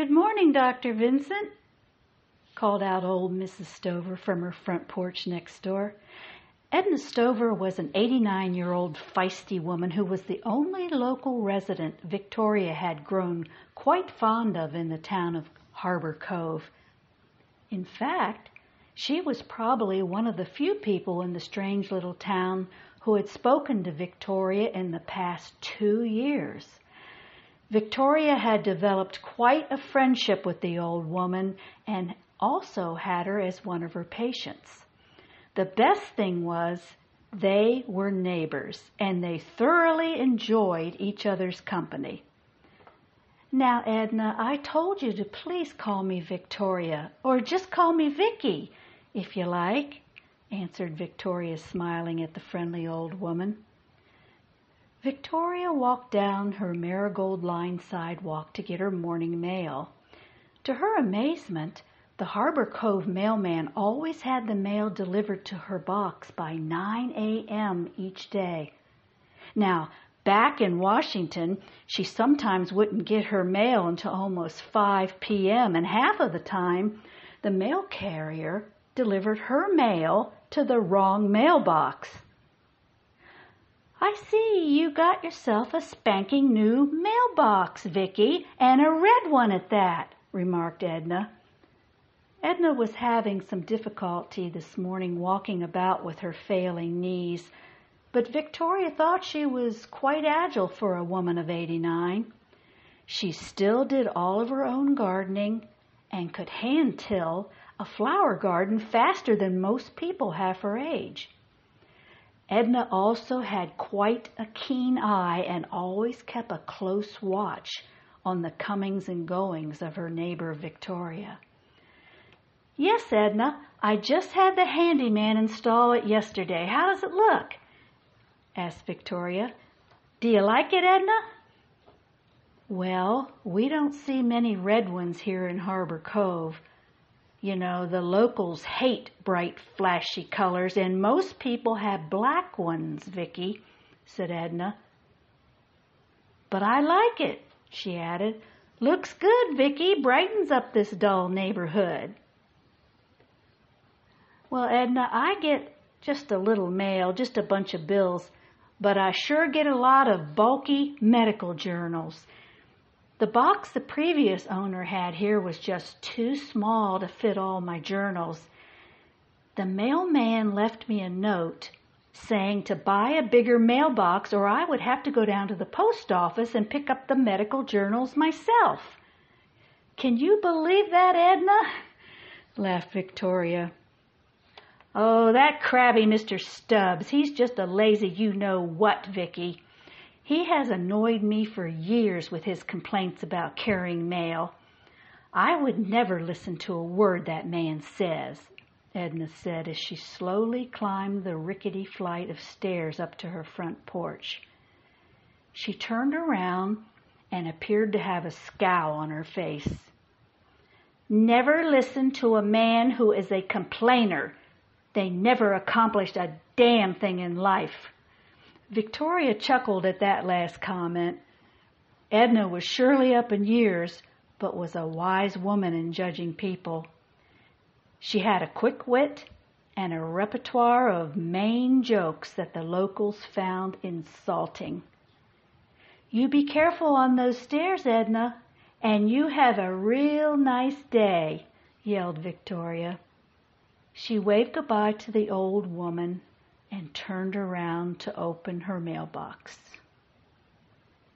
"Good morning, Dr. Vincent," called out old Mrs. Stover from her front porch next door. Edna Stover was an 89-year-old feisty woman who was the only local resident Victoria had grown quite fond of in the town of Harbor Cove. In fact, she was probably one of the few people in the strange little town who had spoken to Victoria in the past 2 years. Victoria had developed quite a friendship with the old woman and also had her as one of her patients. The best thing was they were neighbors, and they thoroughly enjoyed each other's company. "Now, Edna, I told you to please call me Victoria, or just call me Vicky, if you like," answered Victoria, smiling at the friendly old woman. Victoria walked down her marigold-lined sidewalk to get her morning mail. To her amazement, the Harbor Cove mailman always had the mail delivered to her box by 9 a.m. each day. Now, back in Washington, she sometimes wouldn't get her mail until almost 5 p.m., and half of the time, the mail carrier delivered her mail to the wrong mailbox. "I see you got yourself a spanking new mailbox, Vicky, and a red one at that," remarked Edna. Edna was having some difficulty this morning walking about with her failing knees, but Victoria thought she was quite agile for a woman of 89. She still did all of her own gardening and could hand-till a flower garden faster than most people half her age. Edna also had quite a keen eye and always kept a close watch on the comings and goings of her neighbor Victoria. "Yes, Edna, I just had the handyman install it yesterday. How does it look?" asked Victoria. "Do you like it, Edna?" "Well, we don't see many red ones here in Harbor Cove. You know, the locals hate bright, flashy colors, and most people have black ones, Vicky," said Edna. "But I like it," she added. "Looks good, Vicky. Brightens up this dull neighborhood." "Well, Edna, I get just a little mail, just a bunch of bills, but I sure get a lot of bulky medical journals. The box the previous owner had here was just too small to fit all my journals. The mailman left me a note saying to buy a bigger mailbox or I would have to go down to the post office and pick up the medical journals myself. Can you believe that, Edna?" laughed Victoria. "Oh, that crabby Mr. Stubbs, he's just a lazy you-know-what, Vicky. He has annoyed me for years with his complaints about carrying mail. I would never listen to a word that man says," Edna said as she slowly climbed the rickety flight of stairs up to her front porch. She turned around and appeared to have a scowl on her face. "Never listen to a man who is a complainer. They never accomplished a damn thing in life." Victoria chuckled at that last comment. Edna was surely up in years, but was a wise woman in judging people. She had a quick wit and a repertoire of Maine jokes that the locals found insulting. "You be careful on those stairs, Edna, and you have a real nice day," yelled Victoria. She waved goodbye to the old woman and turned around to open her mailbox.